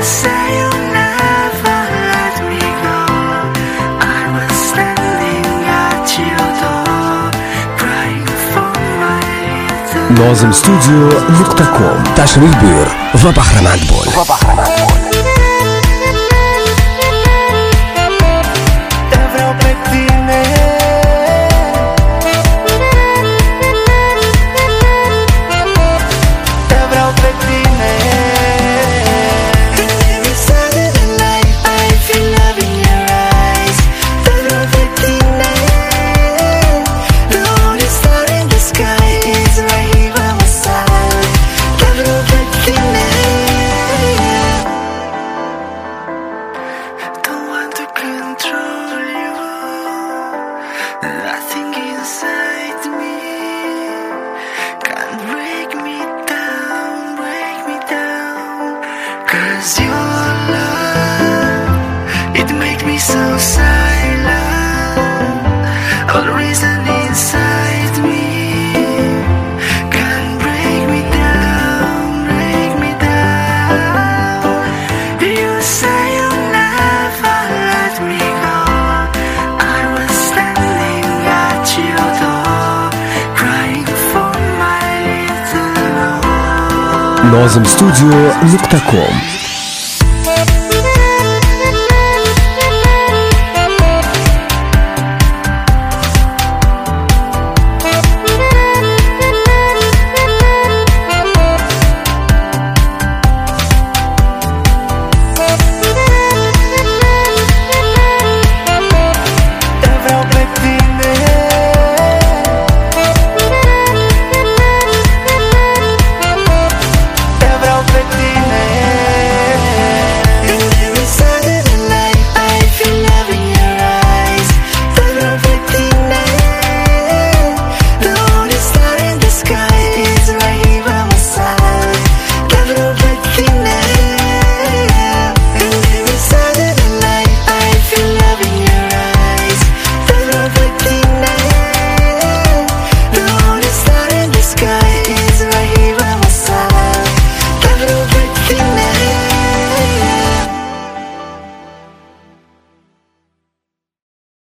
say you'll never let me go. I was standing at your door, crying for my little. nozimstudio.com tashrif buyur va bahramand bo'l. Nothing inside me can break me down, break me down. 'Cause your love, it makes me so silent. All the reason inside me can break me down, break me down. You say you'll never let me go. I was standing at your door, crying for my little love. nozimstudio.com